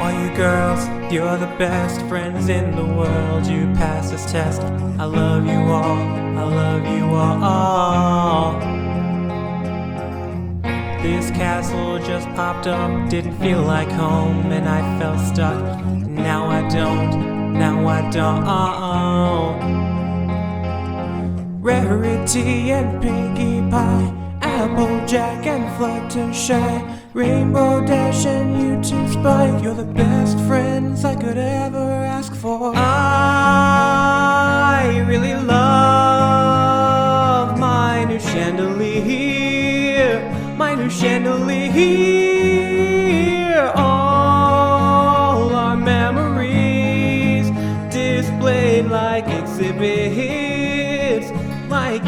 all you girls, you're the best friends in the world. You pass this test. I love you all, I love you all. This castle just popped up, didn't feel like home, and I felt stuck. Now I don't, now I don't. Rarity and Pinkie Pie, Applejack and Fluttershy, Rainbow Dash and YouTube Spike. You're the best friends I could ever ask for. I really love my new chandelier, my new chandelier. All our memories displayed like exhibits, like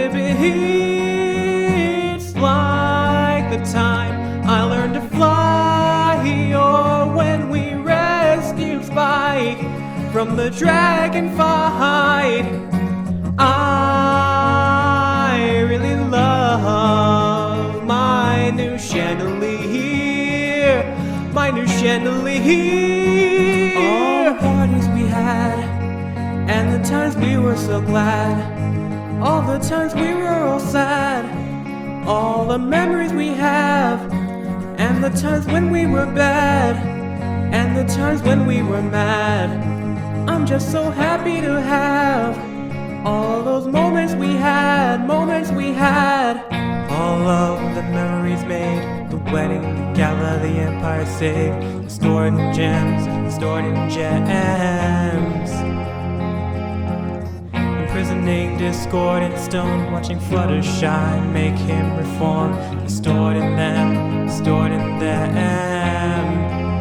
exhibits, like the time I learned to fly, or when we rescued Spike from the dragon fight. I really love my new chandelier, my new chandelier. All the parties we had, and the times we were so glad, all the times we were all sad, all the memories we have, and the times when we were bad, and the times when we were mad. I'm just so happy to have all those moments we had, moments we had. All of the memories made, the wedding, the gala, the empire saved, stored in gems, stored in gems. Imprisoning discord in stone, watching Fluttershy make him reform. Stored in them, stored in them.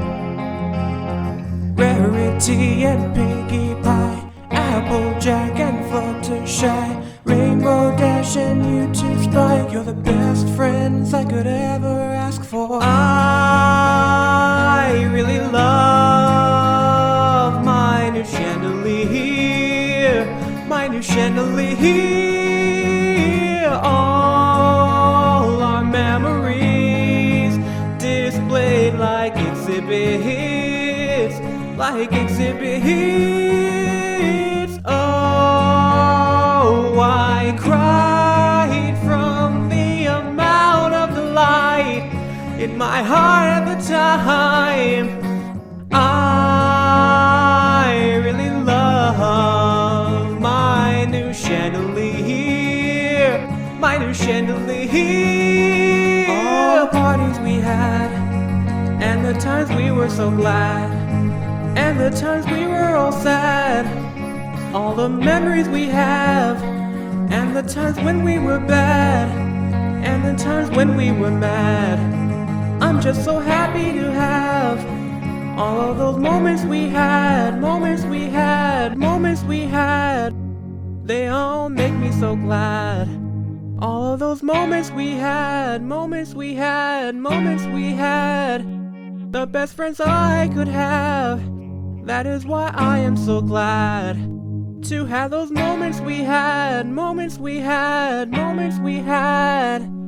Rarity and Pinkie Pie, Applejack and Fluttershy, Rainbow Dash and YouTube Spike. You're the best friends I could ever ask for. I really love my new chandelier, my new chandelier. All our memories displayed like exhibits, like exhibits. Oh, I cried from the amount of delight in my heart at the time. I really love my new chandelier, my new chandelier. All the parties we had, and the times we were so glad, and the times we were all sad, all the memories we have, and the times when we were bad, and the times when we were mad. I'm just so happy to have all of those moments we had, moments we had, moments we had. They all make me so glad. All of those moments we had, moments we had, moments we had. The best friends I could have. That is why I am so glad to have those moments we had, moments we had, moments we had.